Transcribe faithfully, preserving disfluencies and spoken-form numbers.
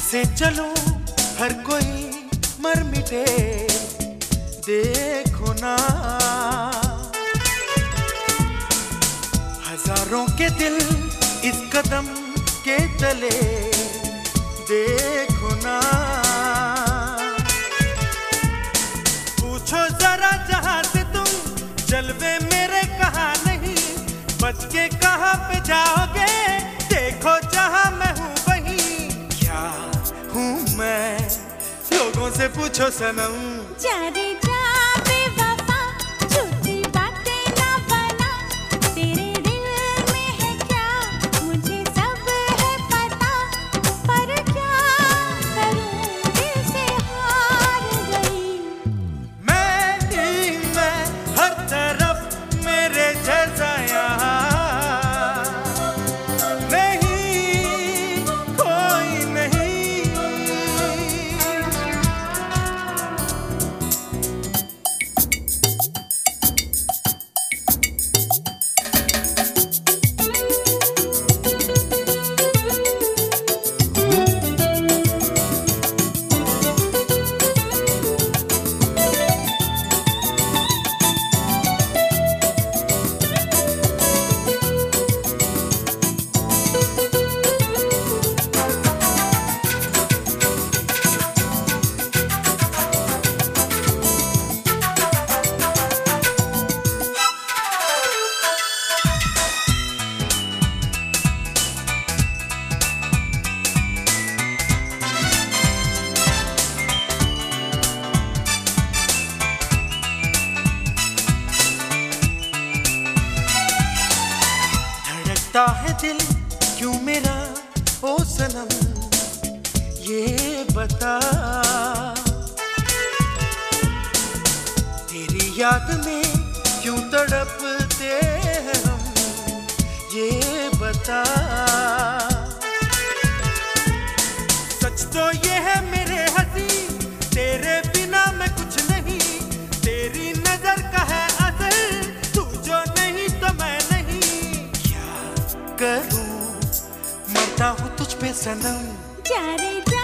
ऐसे चलो हर कोई मर मिटे, देखो ना हजारों के दिल इस कदम के तले, देखो ना पूछो जरा जहां से तुम जलवे मेरे कहाँ नहीं, बच के कहाँ पे जाओगे, देखो जहां मैं हूँ वहीं, क्या हूँ मैं लोगों से पूछो सनम। जा रे जा बेवफा, झूठी बातें ना बना, तेरे दिल में है क्या मुझे सब है पता, पर क्या करूं दिल से हार गई। मैं ही मैं हर तरफ मेरे जैसा यहाँ नहीं, कोई नहीं। है दिल क्यों मेरा ओ सनम, ये बता, तेरी याद में क्यों तड़पते हैं हम, ये बता। सच तो ये है मेरे हंसी, तेरे बिना मैं कुछ नहीं, तेरी नजर का है असर, तू जो नहीं तो मैं नहीं, करूं मरता हूँ तुझ पे सनम। जा रे जा